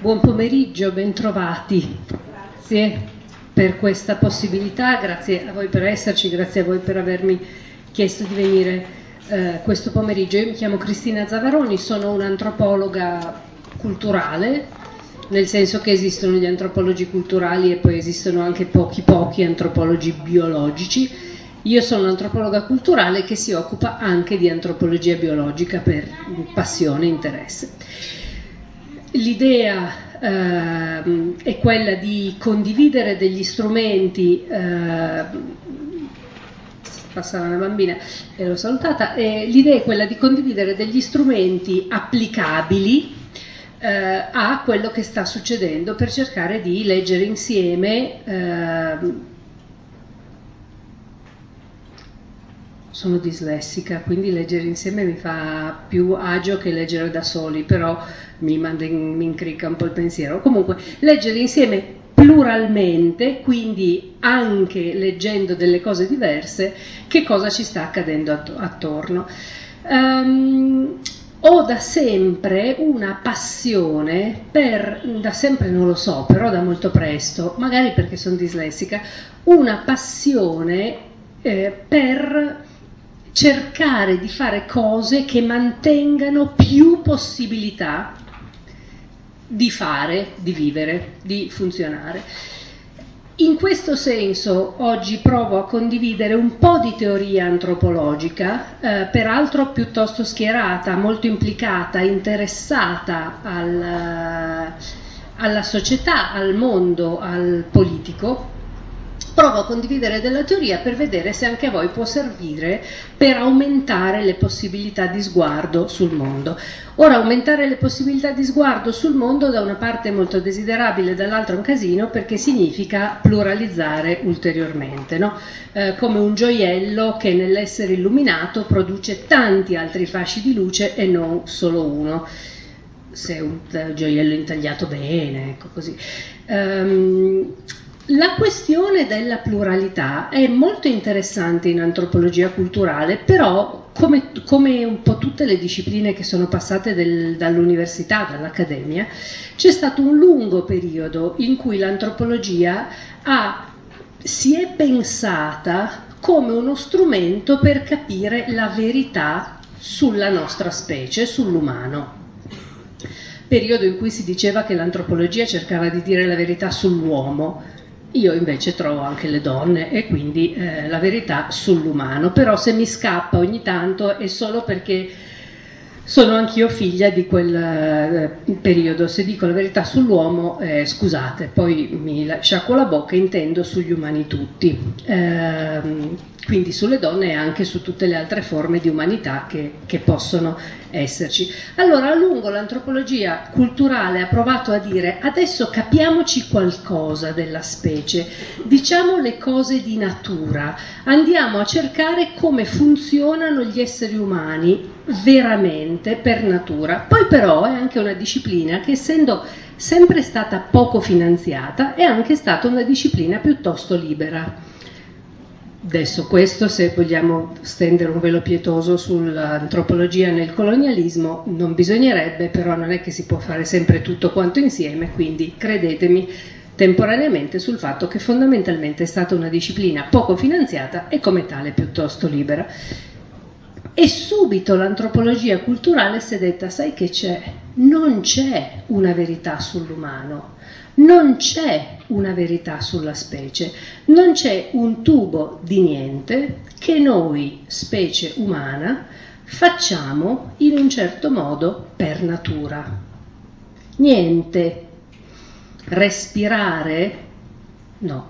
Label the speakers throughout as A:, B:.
A: Buon pomeriggio, bentrovati. Grazie per questa possibilità, grazie a voi per esserci, grazie a voi per avermi chiesto di venire questo pomeriggio. Io mi chiamo Cristina Zavaroni, sono un'antropologa culturale, nel senso che esistono gli antropologi culturali e poi esistono anche pochi antropologi biologici. Io sono un'antropologa culturale che si occupa anche di antropologia biologica per passione e interesse. L'idea è quella di condividere degli strumenti, passava una bambina e l'ho salutata, l'idea è quella di condividere degli strumenti applicabili a quello che sta succedendo per cercare di leggere insieme. Sono dislessica, quindi leggere insieme mi fa più agio che leggere da soli, però mi incricca un po' il pensiero. Comunque, leggere insieme pluralmente, quindi anche leggendo delle cose diverse, che cosa ci sta accadendo attorno. Ho da sempre una passione da sempre non lo so, però da molto presto, magari perché sono dislessica, una passione per cercare di fare cose che mantengano più possibilità di fare, di vivere, di funzionare. In questo senso oggi provo a condividere un po' di teoria antropologica, peraltro piuttosto schierata, molto implicata, interessata alla società, al mondo, al politico. Provo a condividere della teoria per vedere se anche a voi può servire per aumentare le possibilità di sguardo sul mondo. Ora, aumentare le possibilità di sguardo sul mondo da una parte è molto desiderabile, dall'altra un casino, perché significa pluralizzare ulteriormente, no? Come un gioiello che nell'essere illuminato produce tanti altri fasci di luce e non solo uno, se è un gioiello intagliato bene, ecco così. La questione della pluralità è molto interessante in antropologia culturale, però come un po' tutte le discipline che sono passate dall'università, dall'accademia, c'è stato un lungo periodo in cui l'antropologia si è pensata come uno strumento per capire la verità sulla nostra specie, sull'umano. Periodo in cui si diceva che l'antropologia cercava di dire la verità sull'uomo. Io invece trovo anche le donne e quindi la verità sull'umano, però se mi scappa ogni tanto è solo perché sono anch'io figlia di quel periodo. Se dico la verità sull'uomo, scusate, poi mi sciacquo la bocca, intendo sugli umani tutti, quindi sulle donne e anche su tutte le altre forme di umanità che possono esserci. Allora, a lungo l'antropologia culturale ha provato a dire: adesso capiamoci qualcosa della specie, diciamo le cose di natura, andiamo a cercare come funzionano gli esseri umani veramente per natura. Poi però è anche una disciplina che, essendo sempre stata poco finanziata, è anche stata una disciplina piuttosto libera. Adesso questo, se vogliamo stendere un velo pietoso sull'antropologia nel colonialismo, non bisognerebbe, però non è che si può fare sempre tutto quanto insieme, quindi credetemi temporaneamente sul fatto che fondamentalmente è stata una disciplina poco finanziata e come tale piuttosto libera. E subito l'antropologia culturale si è detta: sai che c'è? Non c'è una verità sull'umano. Non c'è una verità sulla specie, non c'è un tubo di niente che noi, specie umana, facciamo in un certo modo per natura. Niente. Respirare? No.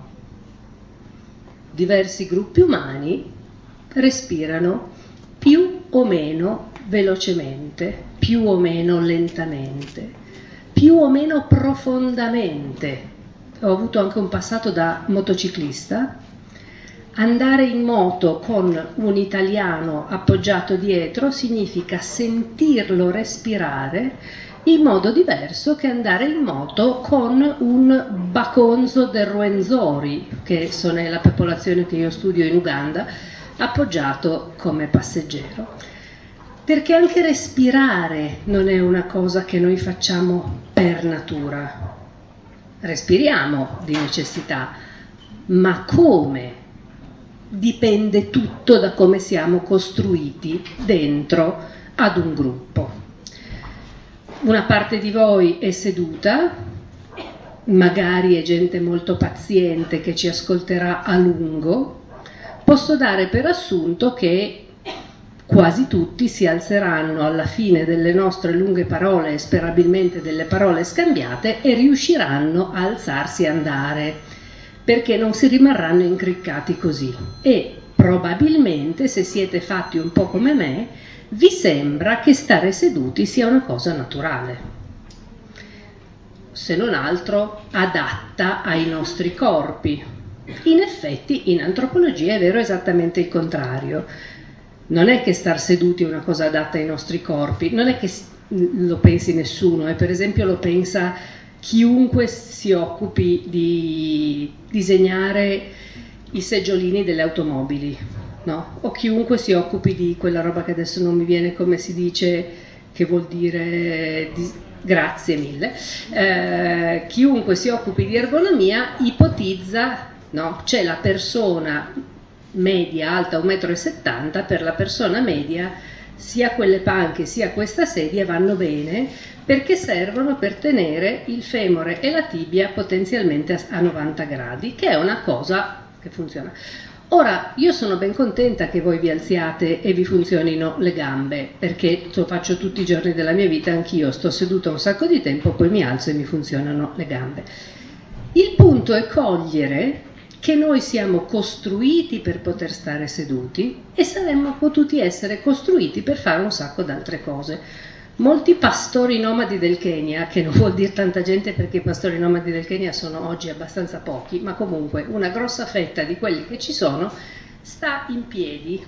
A: Diversi gruppi umani respirano più o meno velocemente, più o meno lentamente, più o meno profondamente. Ho avuto anche un passato da motociclista. Andare in moto con un italiano appoggiato dietro significa sentirlo respirare in modo diverso che andare in moto con un baconzo del Ruwenzori, che è la popolazione che io studio in Uganda, appoggiato come passeggero. perché anche respirare non è una cosa che noi facciamo per natura. Respiriamo di necessità, ma come? Dipende tutto da come siamo costruiti dentro ad un gruppo. Una parte di voi è seduta, magari è gente molto paziente che ci ascolterà a lungo. Posso dare per assunto che quasi tutti si alzeranno alla fine delle nostre lunghe parole e sperabilmente delle parole scambiate e riusciranno a alzarsi e andare, perché non si rimarranno incriccati così. E probabilmente, se siete fatti un po' come me, vi sembra che stare seduti sia una cosa naturale, se non altro adatta ai nostri corpi. In effetti, in antropologia è vero esattamente il contrario. Non è che star seduti è una cosa adatta ai nostri corpi, non è che lo pensi nessuno, per esempio lo pensa chiunque si occupi di disegnare i seggiolini delle automobili, no? O chiunque si occupi di quella roba che adesso non mi viene come si dice, che vuol dire grazie mille, chiunque si occupi di ergonomia ipotizza, no? C'è la persona media alta 1,70 m, per la persona media sia quelle panche sia questa sedia vanno bene perché servono per tenere il femore e la tibia potenzialmente a 90 gradi, che è una cosa che funziona. Ora, io sono ben contenta che voi vi alziate e vi funzionino le gambe, perché lo faccio tutti i giorni della mia vita, anch'io sto seduta un sacco di tempo, poi mi alzo e mi funzionano le gambe. Il punto è cogliere che noi siamo costruiti per poter stare seduti e saremmo potuti essere costruiti per fare un sacco d'altre cose. Molti pastori nomadi del Kenya, che non vuol dire tanta gente perché i pastori nomadi del Kenya sono oggi abbastanza pochi, ma comunque una grossa fetta di quelli che ci sono sta in piedi,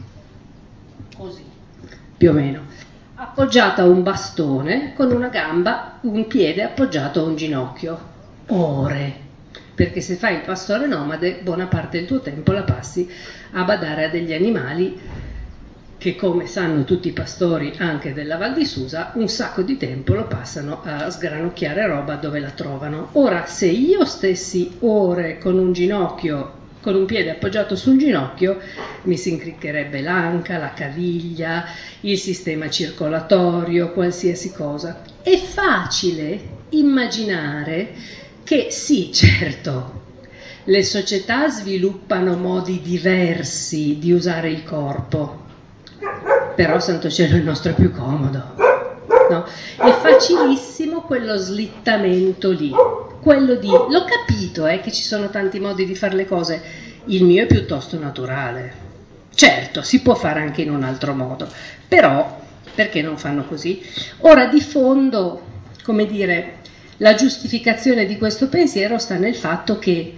A: così, più o meno, appoggiata a un bastone con una gamba, un piede appoggiato a un ginocchio, ore. Perché se fai il pastore nomade, buona parte del tuo tempo la passi a badare a degli animali che, come sanno tutti i pastori anche della Val di Susa, un sacco di tempo lo passano a sgranocchiare roba dove la trovano. Ora, se io stessi ore con un ginocchio, con un piede appoggiato sul ginocchio, mi si incriccherebbe l'anca, la caviglia, il sistema circolatorio, qualsiasi cosa. È facile immaginare che sì, certo, le società sviluppano modi diversi di usare il corpo, però santo cielo il nostro è più comodo, no? È facilissimo quello slittamento lì, quello di, l'ho capito che ci sono tanti modi di fare le cose, il mio è piuttosto naturale, certo si può fare anche in un altro modo, però perché non fanno così? Ora di fondo, come dire, la giustificazione di questo pensiero sta nel fatto che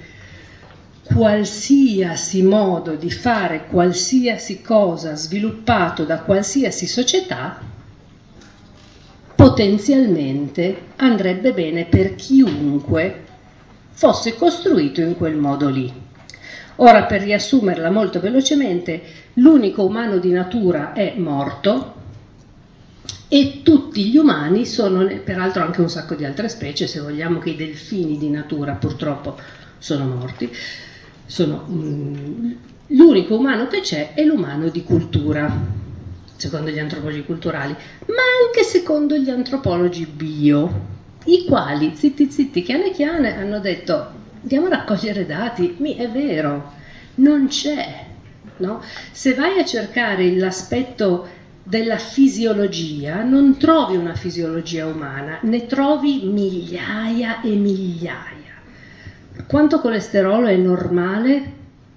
A: qualsiasi modo di fare qualsiasi cosa sviluppato da qualsiasi società potenzialmente andrebbe bene per chiunque fosse costruito in quel modo lì. Ora, per riassumerla molto velocemente, l'unico umano di natura è morto e tutti gli umani sono, peraltro anche un sacco di altre specie, se vogliamo che i delfini di natura purtroppo sono morti, l'unico umano che c'è è l'umano di cultura, secondo gli antropologi culturali, ma anche secondo gli antropologi bio, i quali, zitti zitti, chiane chiane, hanno detto andiamo a raccogliere dati, è vero, non c'è, no? Se vai a cercare l'aspetto della fisiologia, non trovi una fisiologia umana, ne trovi migliaia e migliaia. Quanto colesterolo è normale?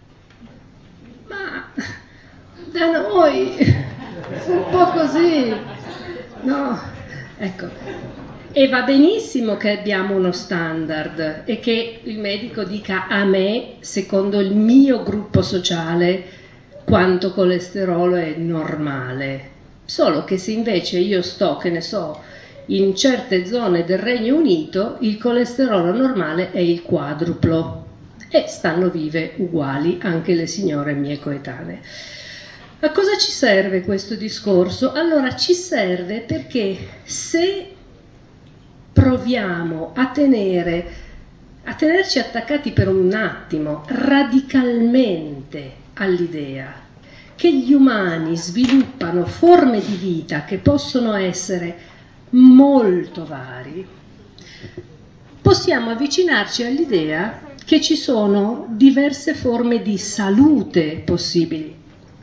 A: Ma da noi un po' così, no? Ecco. E va benissimo che abbiamo uno standard e che il medico dica a me, secondo il mio gruppo sociale, quanto colesterolo è normale. Solo che se invece io sto, che ne so, in certe zone del Regno Unito, il colesterolo normale è il quadruplo e stanno vive uguali anche le signore mie coetanee. A cosa ci serve questo discorso? Allora, ci serve perché se proviamo a tenerci attaccati per un attimo radicalmente all'idea che gli umani sviluppano forme di vita che possono essere molto vari, possiamo avvicinarci all'idea che ci sono diverse forme di salute possibili.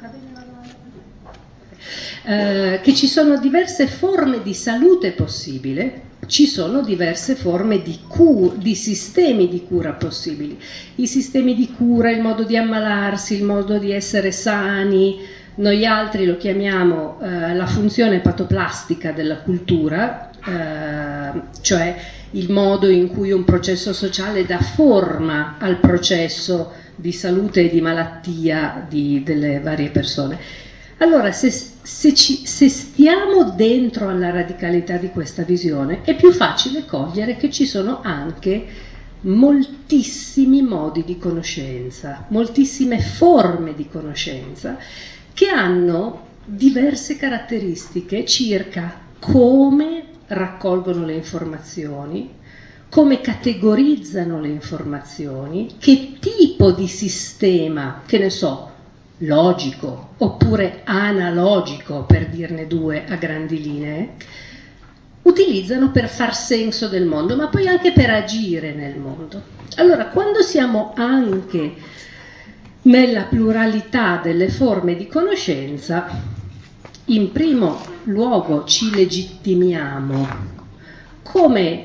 A: Che ci sono diverse forme di salute possibile, ci sono diverse forme di sistemi di cura possibili. I sistemi di cura, il modo di ammalarsi, il modo di essere sani, noi altri lo chiamiamo la funzione patoplastica della cultura, cioè il modo in cui un processo sociale dà forma al processo di salute e di malattia delle varie persone. Allora, se stiamo dentro alla radicalità di questa visione, è più facile cogliere che ci sono anche moltissimi modi di conoscenza, moltissime forme di conoscenza che hanno diverse caratteristiche circa come raccolgono le informazioni, come categorizzano le informazioni, che tipo di sistema, che ne so, logico oppure analogico, per dirne due a grandi linee, utilizzano per far senso del mondo, ma poi anche per agire nel mondo. Allora, quando siamo anche nella pluralità delle forme di conoscenza, in primo luogo ci legittimiamo come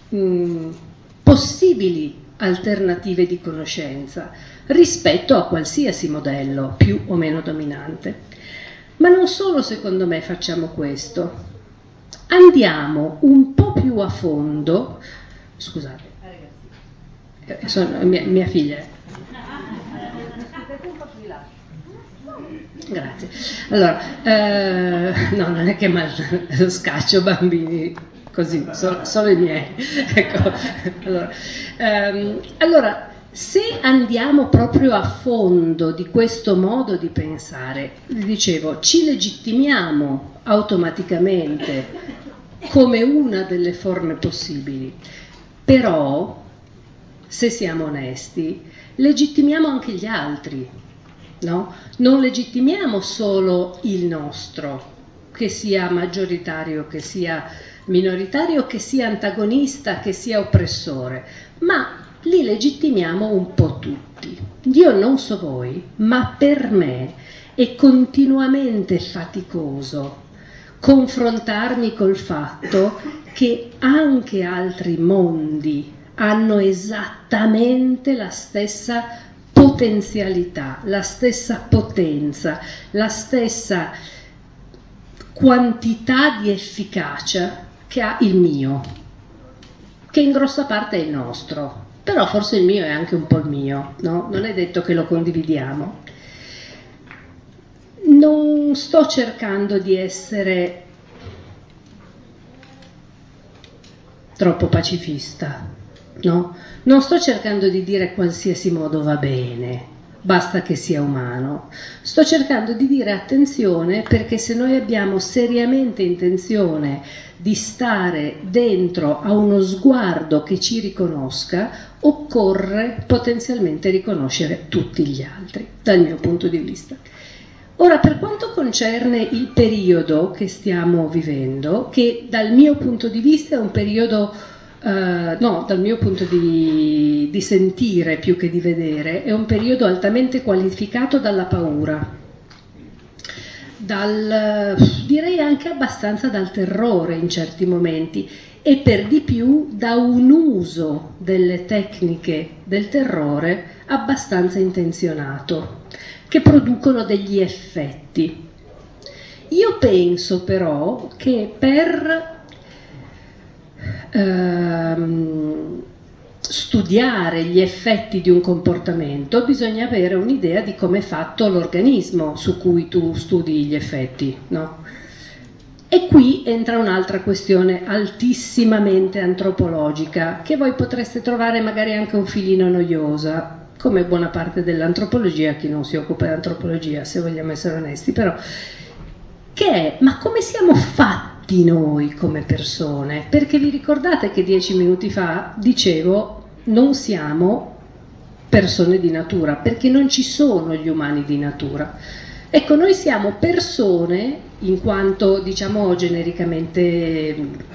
A: possibili alternative di conoscenza rispetto a qualsiasi modello più o meno dominante. Ma non solo, secondo me, facciamo questo. Andiamo un po' più a fondo. Scusate, mia figlia. Grazie. Allora, no, non è che scaccio bambini così, solo i miei. Ecco. Allora, se andiamo proprio a fondo di questo modo di pensare, dicevo, ci legittimiamo automaticamente come una delle forme possibili, però, se siamo onesti, legittimiamo anche gli altri, no? Non legittimiamo solo il nostro, che sia maggioritario, che sia minoritario, che sia antagonista, che sia oppressore, ma li legittimiamo un po' tutti. Io non so voi, ma per me è continuamente faticoso confrontarmi col fatto che anche altri mondi hanno esattamente la stessa potenzialità, la stessa potenza, la stessa quantità di efficacia che ha il mio, che in grossa parte è il nostro. Però forse il mio è anche un po' il mio, no? Non è detto che lo condividiamo. Non sto cercando di essere troppo pacifista, no? Non sto cercando di dire qualsiasi modo va bene, basta che sia umano. Sto cercando di dire attenzione, perché se noi abbiamo seriamente intenzione di stare dentro a uno sguardo che ci riconosca, occorre potenzialmente riconoscere tutti gli altri, dal mio punto di vista. Ora, per quanto concerne il periodo che stiamo vivendo, che dal mio punto di vista è un periodo, dal mio punto di sentire più che di vedere, è un periodo altamente qualificato dalla paura, direi anche abbastanza dal terrore in certi momenti, e per di più da un uso delle tecniche del terrore abbastanza intenzionato, che producono degli effetti. Io penso però che per studiare gli effetti di un comportamento bisogna avere un'idea di come è fatto l'organismo su cui tu studi gli effetti, no? E qui entra un'altra questione altissimamente antropologica, che voi potreste trovare magari anche un filino noiosa, come buona parte dell'antropologia, chi non si occupa di antropologia, se vogliamo essere onesti, però, che è, ma come siamo fatti noi come persone? Perché vi ricordate che 10 minuti fa dicevo, non siamo persone di natura, perché non ci sono gli umani di natura. Ecco, noi siamo persone in quanto, diciamo genericamente,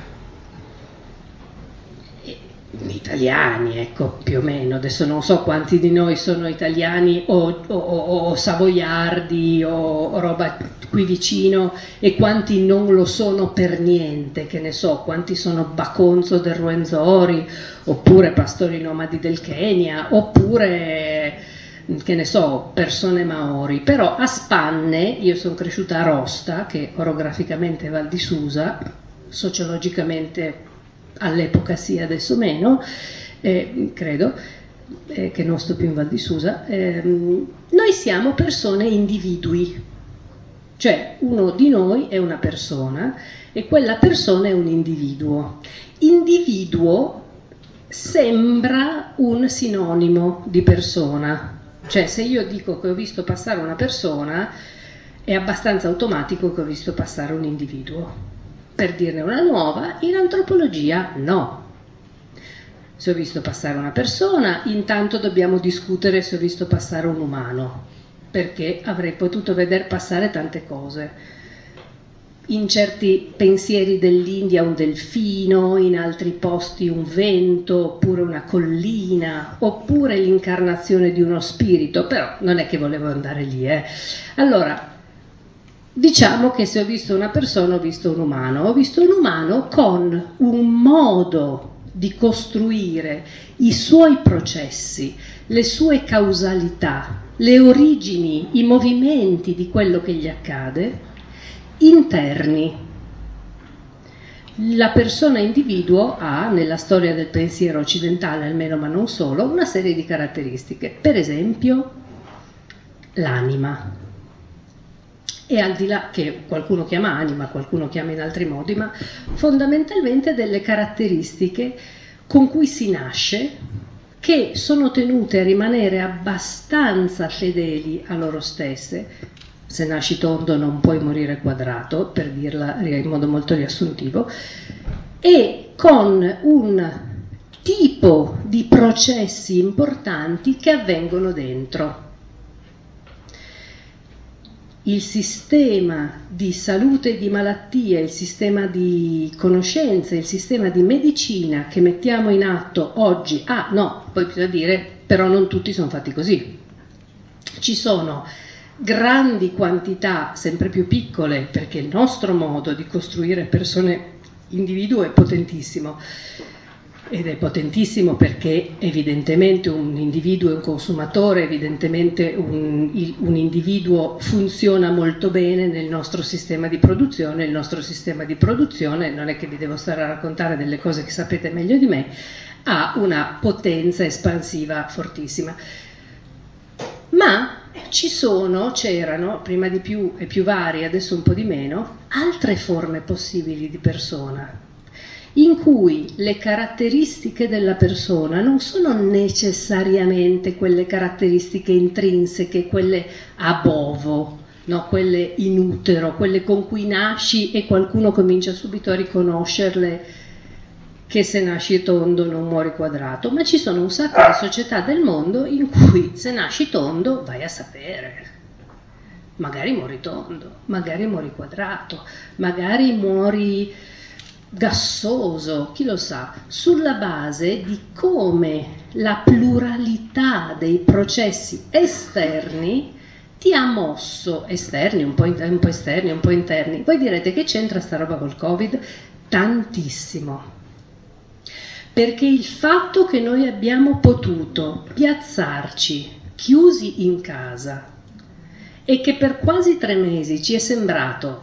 A: italiani, ecco, più o meno. Adesso non so quanti di noi sono italiani o savoiardi o roba qui vicino e quanti non lo sono per niente, che ne so, quanti sono Baconzo del Ruenzori, oppure pastori nomadi del Kenya, oppure, che ne so, persone maori. Però a spanne, io sono cresciuta a Rosta, che orograficamente è Val di Susa, sociologicamente all'epoca sì, adesso meno, credo, che non sto più in Val di Susa. Noi siamo persone individui, cioè uno di noi è una persona e quella persona è un individuo. Individuo sembra un sinonimo di persona, cioè se io dico che ho visto passare una persona è abbastanza automatico che ho visto passare un individuo. Per dirne una nuova, in antropologia no. Se ho visto passare una persona, intanto dobbiamo discutere se ho visto passare un umano, perché avrei potuto veder passare tante cose. In certi pensieri dell'India un delfino, in altri posti un vento, oppure una collina, oppure l'incarnazione di uno spirito, però non è che volevo andare lì. Allora, diciamo che se ho visto una persona ho visto un umano con un modo di costruire i suoi processi, le sue causalità, le origini, i movimenti di quello che gli accade, interni. La persona individuo ha, nella storia del pensiero occidentale almeno ma non solo, una serie di caratteristiche, per esempio l'anima. E al di là, che qualcuno chiama anima, qualcuno chiama in altri modi, ma fondamentalmente delle caratteristiche con cui si nasce, che sono tenute a rimanere abbastanza fedeli a loro stesse. Se nasci tondo non puoi morire quadrato, per dirla in modo molto riassuntivo, e con un tipo di processi importanti che avvengono dentro. Il sistema di salute e di malattia, il sistema di conoscenza, il sistema di medicina che mettiamo in atto oggi, poi bisogna dire, però non tutti sono fatti così. Ci sono grandi quantità, sempre più piccole, perché il nostro modo di costruire persone individuo è potentissimo. Ed è potentissimo perché evidentemente un individuo è un consumatore, evidentemente un individuo funziona molto bene nel nostro sistema di produzione. Il nostro sistema di produzione, non è che vi devo stare a raccontare delle cose che sapete meglio di me, ha una potenza espansiva fortissima. Ma c'erano, prima di più e più varie, adesso un po' di meno, altre forme possibili di persona, in cui le caratteristiche della persona non sono necessariamente quelle caratteristiche intrinseche, quelle a bovo, no? Quelle in utero, quelle con cui nasci e qualcuno comincia subito a riconoscerle, che se nasci tondo non muori quadrato, ma ci sono un sacco di società del mondo in cui se nasci tondo vai a sapere, magari muori tondo, magari muori quadrato, magari muori gassoso, chi lo sa, sulla base di come la pluralità dei processi esterni ti ha mosso, esterni, un po' esterni, un po' interni. Voi direte che c'entra sta roba col Covid? Tantissimo. Perché il fatto che noi abbiamo potuto piazzarci chiusi in casa e che per quasi 3 mesi ci è sembrato,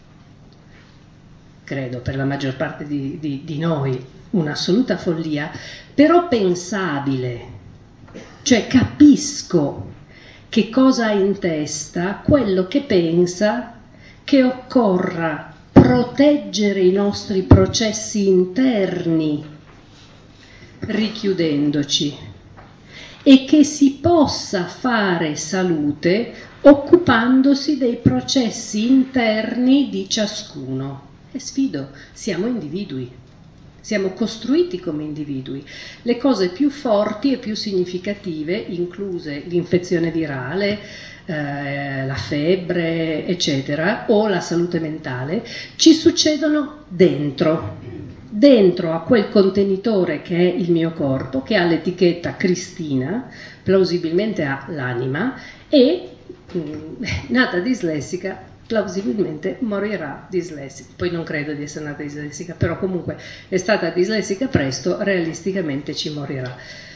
A: credo per la maggior parte di noi, un'assoluta follia, però pensabile, cioè capisco che cosa ha in testa quello che pensa che occorra proteggere i nostri processi interni richiudendoci e che si possa fare salute occupandosi dei processi interni di ciascuno. E sfido, siamo individui, siamo costruiti come individui. Le cose più forti e più significative, incluse l'infezione virale, la febbre, eccetera, o la salute mentale, ci succedono dentro a quel contenitore che è il mio corpo, che ha l'etichetta Cristina, plausibilmente ha l'anima, e nata dislessica plausibilmente morirà dislessica. Poi non credo di essere nata dislessica, però comunque è stata dislessica presto, realisticamente ci morirà.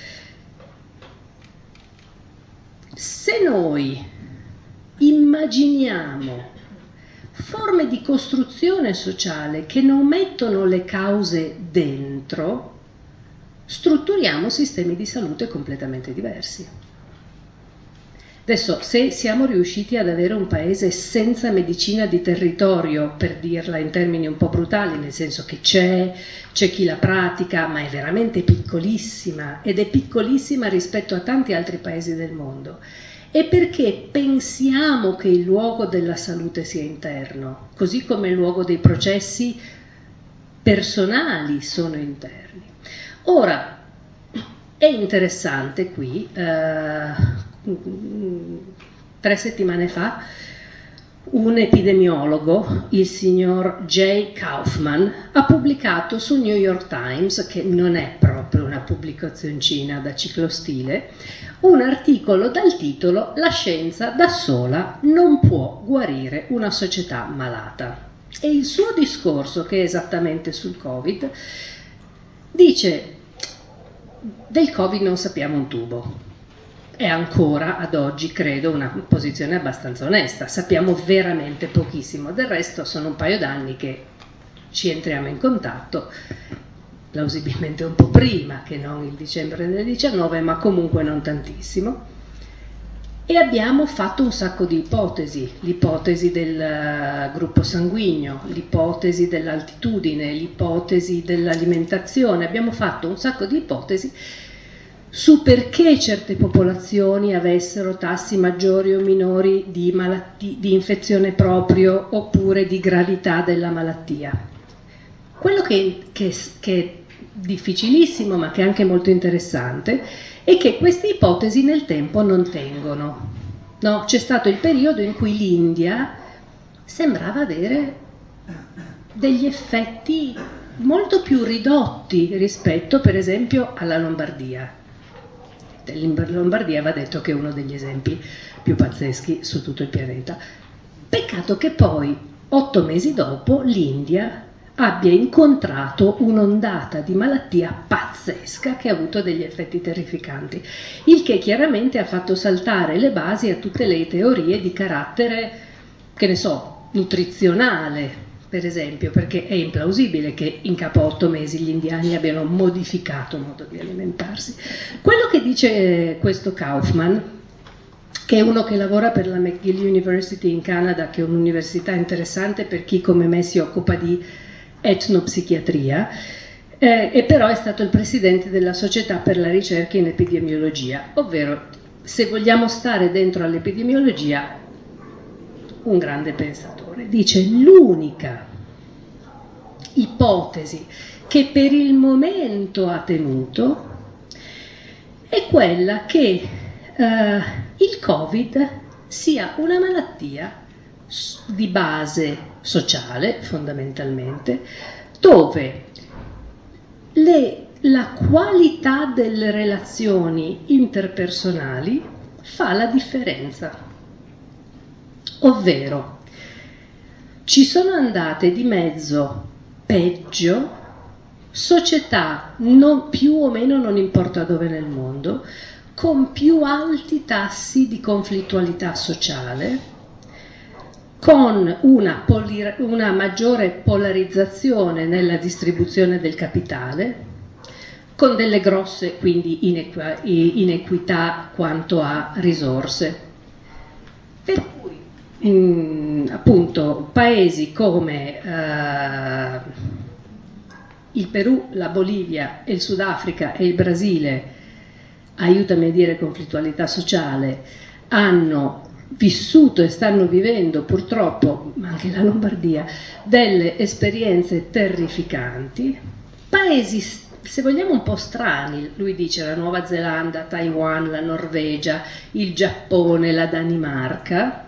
A: Se noi immaginiamo forme di costruzione sociale che non mettono le cause dentro, strutturiamo sistemi di salute completamente diversi. Adesso, se siamo riusciti ad avere un paese senza medicina di territorio, per dirla in termini un po' brutali, nel senso che c'è chi la pratica, ma è veramente piccolissima, ed è piccolissima rispetto a tanti altri paesi del mondo, è perché pensiamo che il luogo della salute sia interno, così come il luogo dei processi personali sono interni. Ora, è interessante qui, 3 settimane fa, un epidemiologo, il signor Jay Kaufman, ha pubblicato sul New York Times, che non è proprio una pubblicazioncina da ciclostile, un articolo dal titolo "La scienza da sola non può guarire una società malata". E il suo discorso, che è esattamente sul Covid, dice: del Covid non sappiamo un tubo. È ancora ad oggi, credo, una posizione abbastanza onesta. Sappiamo veramente pochissimo. Del resto sono un paio d'anni che ci entriamo in contatto, plausibilmente un po' prima che non il dicembre del 19, ma comunque non tantissimo. E abbiamo fatto un sacco di ipotesi, l'ipotesi del gruppo sanguigno, l'ipotesi dell'altitudine, l'ipotesi dell'alimentazione. Abbiamo fatto un sacco di ipotesi su perché certe popolazioni avessero tassi maggiori o minori di infezione proprio, oppure di gravità della malattia. Quello che è difficilissimo, ma che è anche molto interessante, è che queste ipotesi nel tempo non tengono. No? C'è stato il periodo in cui l'India sembrava avere degli effetti molto più ridotti rispetto, per esempio, alla Lombardia. Lombardia va detto che è uno degli esempi più pazzeschi su tutto il pianeta. Peccato che poi, 8 mesi dopo, l'India abbia incontrato un'ondata di malattia pazzesca che ha avuto degli effetti terrificanti, il che chiaramente ha fatto saltare le basi a tutte le teorie di carattere, che ne so, nutrizionale, per esempio, perché è implausibile che in capo a 8 mesi gli indiani abbiano modificato il modo di alimentarsi. Quello che dice questo Kaufman, che è uno che lavora per la McGill University in Canada, che è un'università interessante per chi come me si occupa di etnopsichiatria, e però è stato il presidente della Società per la ricerca in epidemiologia, ovvero, se vogliamo stare dentro all'epidemiologia, un grande pensatore. Dice: l'unica ipotesi che per il momento ha tenuto è quella che il Covid sia una malattia di base sociale, fondamentalmente, dove la qualità delle relazioni interpersonali fa la differenza. Ovvero, ci sono andate di mezzo peggio società, più o meno non importa dove nel mondo, con più alti tassi di conflittualità sociale, con una maggiore polarizzazione nella distribuzione del capitale, con delle grosse quindi inequità quanto a risorse. Per cui appunto paesi come il Perù, la Bolivia, il Sudafrica e il Brasile aiutami a dire conflittualità sociale, hanno vissuto e stanno vivendo purtroppo, ma anche la Lombardia, delle esperienze terrificanti, paesi, se vogliamo, un po' strani, lui dice la Nuova Zelanda, Taiwan, la Norvegia, il Giappone, la Danimarca,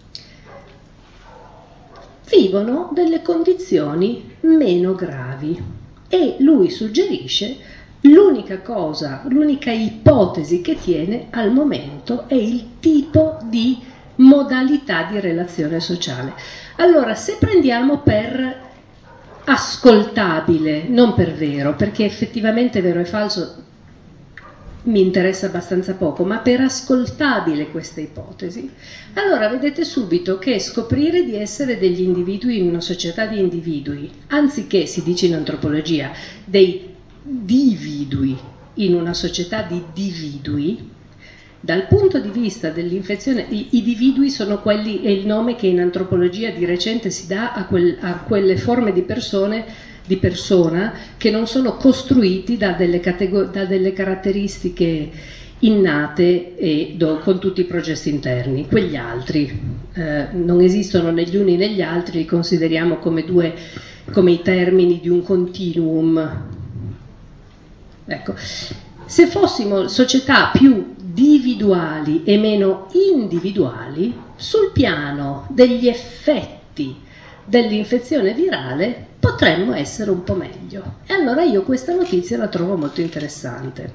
A: vivono delle condizioni meno gravi e lui suggerisce l'unica cosa, l'unica ipotesi che tiene al momento è il tipo di modalità di relazione sociale. Allora, se prendiamo per ascoltabile, non per vero, perché effettivamente vero e falso mi interessa abbastanza poco, ma per ascoltabile questa ipotesi, allora vedete subito che scoprire di essere degli individui in una società di individui, anziché, si dice in antropologia, dei dividui in una società di dividui, dal punto di vista dell'infezione, i dividui sono quelli, è il nome che in antropologia di recente si dà a quelle forme di persona che non sono costruiti da delle caratteristiche innate e con tutti i processi interni. Quegli altri non esistono né gli uni né gli altri, li consideriamo come i termini di un continuum. Ecco, se fossimo società più individuali e meno individuali, sul piano degli effetti dell'infezione virale potremmo essere un po' meglio. E allora io questa notizia la trovo molto interessante.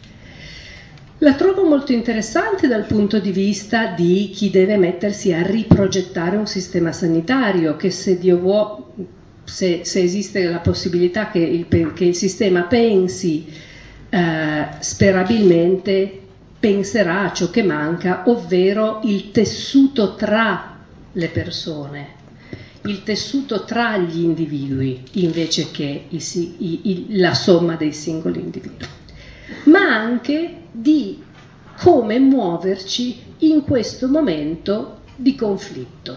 A: La trovo molto interessante dal punto di vista di chi deve mettersi a riprogettare un sistema sanitario che, se Dio vuole, se esiste la possibilità che il sistema pensi, sperabilmente penserà a ciò che manca, ovvero il tessuto tra le persone, il tessuto tra gli individui, invece che la somma dei singoli individui, ma anche di come muoverci in questo momento di conflitto.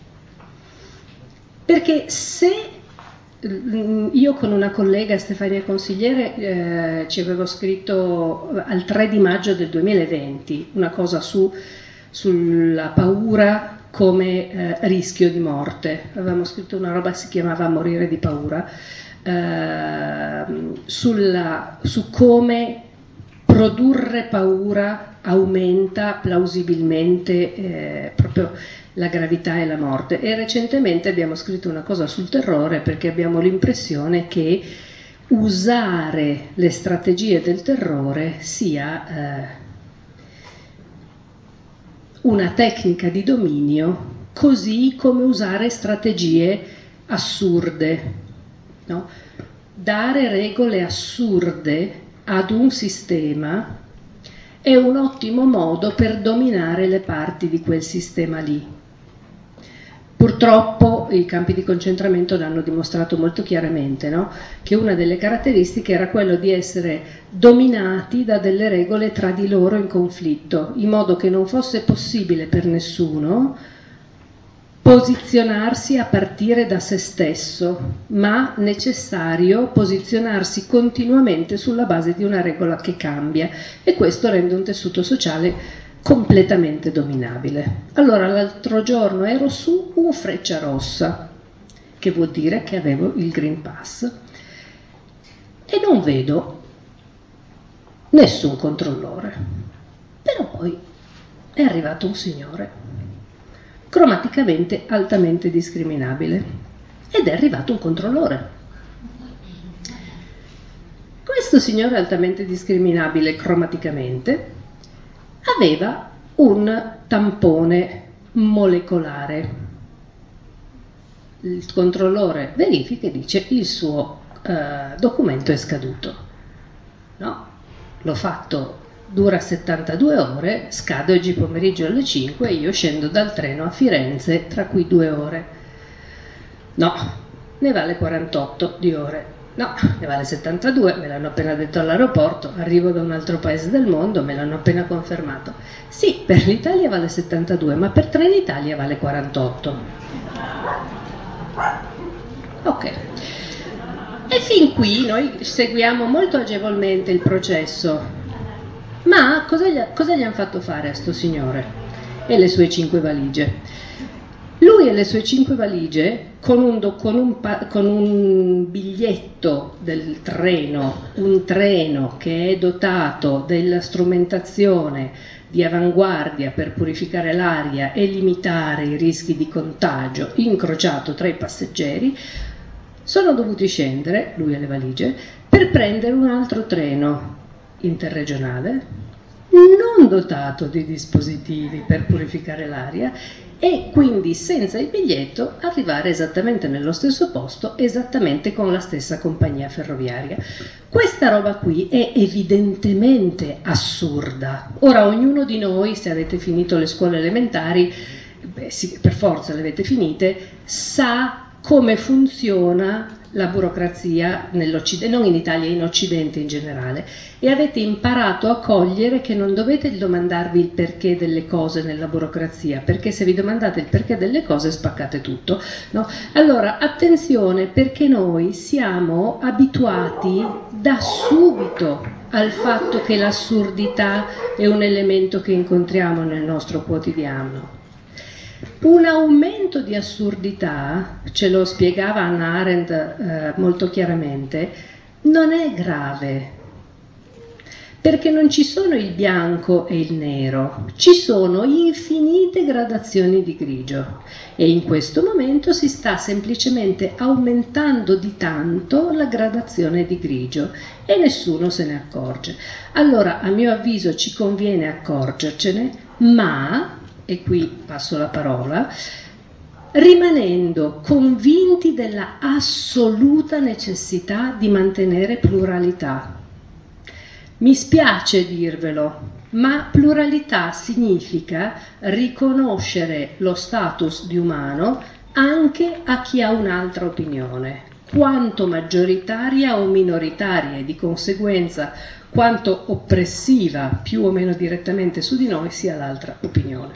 A: Perché se io con una collega, Stefania Consigliere, ci avevo scritto al 3 di maggio del 2020 una cosa sulla paura come rischio di morte. Avevamo scritto una roba che si chiamava Morire di paura, su come produrre paura aumenta plausibilmente proprio la gravità e la morte. E recentemente abbiamo scritto una cosa sul terrore, perché abbiamo l'impressione che usare le strategie del terrore sia una tecnica di dominio, così come usare strategie assurde, no? Dare regole assurde ad un sistema è un ottimo modo per dominare le parti di quel sistema lì. Purtroppo i campi di concentramento l'hanno dimostrato molto chiaramente, no? Che una delle caratteristiche era quello di essere dominati da delle regole tra di loro in conflitto, in modo che non fosse possibile per nessuno posizionarsi a partire da se stesso, ma necessario posizionarsi continuamente sulla base di una regola che cambia, e questo rende un tessuto sociale completamente dominabile. Allora, l'altro giorno ero su un Frecciarossa, che vuol dire che avevo il Green Pass, e non vedo nessun controllore. Però poi è arrivato un signore cromaticamente altamente discriminabile, ed è arrivato un controllore. Questo signore altamente discriminabile cromaticamente aveva un tampone molecolare. Il controllore verifica e dice: il suo documento è scaduto. No, l'ho fatto, dura 72 ore, scade oggi pomeriggio alle 5 e io scendo dal treno a Firenze tra qui 2 ore. No, ne vale 48 di ore. No, ne vale 72, me l'hanno appena detto all'aeroporto, arrivo da un altro paese del mondo, me l'hanno appena confermato. Sì, per l'Italia vale 72, ma per Trenitalia vale 48. Ok. E fin qui noi seguiamo molto agevolmente il processo. Ma cosa gli hanno fatto fare a sto signore e le sue 5 valigie? Lui e le sue 5 valigie, con un biglietto del treno, un treno che è dotato della strumentazione di avanguardia per purificare l'aria e limitare i rischi di contagio, incrociato tra i passeggeri, sono dovuti scendere, lui e le valigie, per prendere un altro treno interregionale non dotato di dispositivi per purificare l'aria e quindi senza il biglietto arrivare esattamente nello stesso posto, esattamente con la stessa compagnia ferroviaria. Questa roba qui è evidentemente assurda. Ora, ognuno di noi, se avete finito le scuole elementari, sì, per forza le avete finite, sa come funziona la burocrazia nell'Occidente, non in Italia, in Occidente in generale, e avete imparato a cogliere che non dovete domandarvi il perché delle cose nella burocrazia, perché se vi domandate il perché delle cose spaccate tutto, no? Allora, attenzione, perché noi siamo abituati da subito al fatto che l'assurdità è un elemento che incontriamo nel nostro quotidiano. Un aumento di assurdità, ce lo spiegava Hannah Arendt molto chiaramente, non è grave, perché non ci sono il bianco e il nero, ci sono infinite gradazioni di grigio e in questo momento si sta semplicemente aumentando di tanto la gradazione di grigio e nessuno se ne accorge. Allora, a mio avviso, ci conviene accorgercene, ma, e qui passo la parola, rimanendo convinti della assoluta necessità di mantenere pluralità. Mi spiace dirvelo, ma pluralità significa riconoscere lo status di umano anche a chi ha un'altra opinione, quanto maggioritaria o minoritaria e di conseguenza quanto oppressiva più o meno direttamente su di noi sia l'altra opinione.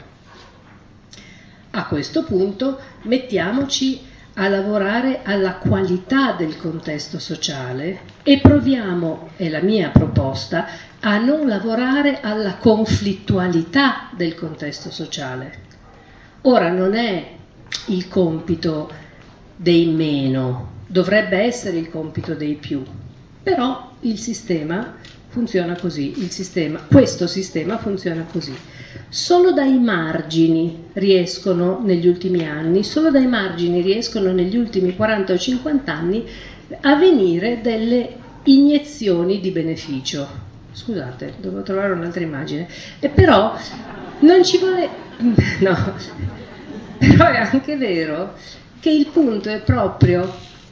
A: A questo punto mettiamoci a lavorare alla qualità del contesto sociale e proviamo, è la mia proposta, a non lavorare alla conflittualità del contesto sociale. Ora non è il compito dei meno, dovrebbe essere il compito dei più, però il sistema funziona così, questo sistema funziona così. Solo dai margini riescono negli ultimi anni, solo dai margini riescono negli ultimi 40 o 50 anni a venire delle iniezioni di beneficio. Scusate, devo trovare un'altra immagine. E però non ci vuole... No, però è anche vero che il punto è proprio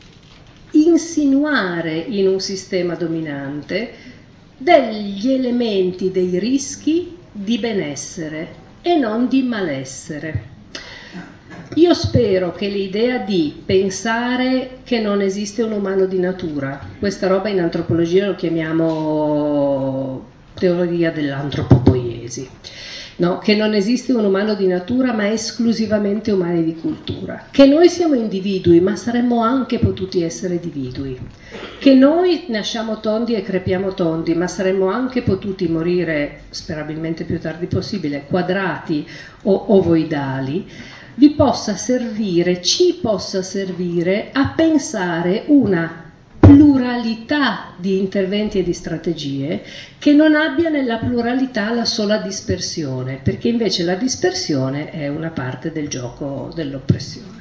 A: insinuare in un sistema dominante degli elementi, dei rischi di benessere e non di malessere. Io spero che l'idea di pensare che non esiste un umano di natura, questa roba in antropologia lo chiamiamo teoria dell'antropopoiesi, no? Che non esiste un umano di natura ma esclusivamente umani di cultura, che noi siamo individui ma saremmo anche potuti essere individui, che noi nasciamo tondi e crepiamo tondi ma saremmo anche potuti morire sperabilmente più tardi possibile quadrati o ovoidali, vi possa servire, ci possa servire a pensare una pluralità di interventi e di strategie che non abbia nella pluralità la sola dispersione, perché invece la dispersione è una parte del gioco dell'oppressione.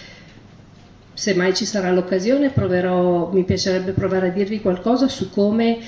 A: Se mai ci sarà l'occasione mi piacerebbe provare a dirvi qualcosa su come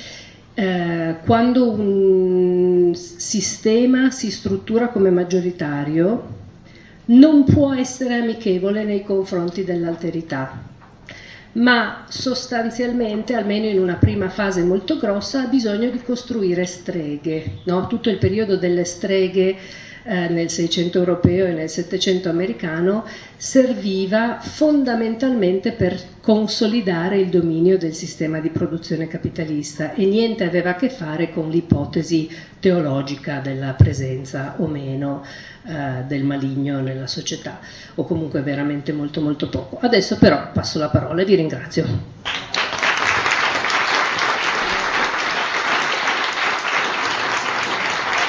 A: quando un sistema si struttura come maggioritario non può essere amichevole nei confronti dell'alterità, ma sostanzialmente, almeno in una prima fase molto grossa, ha bisogno di costruire streghe, no? Tutto il periodo delle streghe nel 600 europeo e nel 700 americano serviva fondamentalmente per consolidare il dominio del sistema di produzione capitalista e niente aveva a che fare con l'ipotesi teologica della presenza o meno del maligno nella società, o comunque veramente molto molto poco. Adesso però passo la parola e vi ringrazio.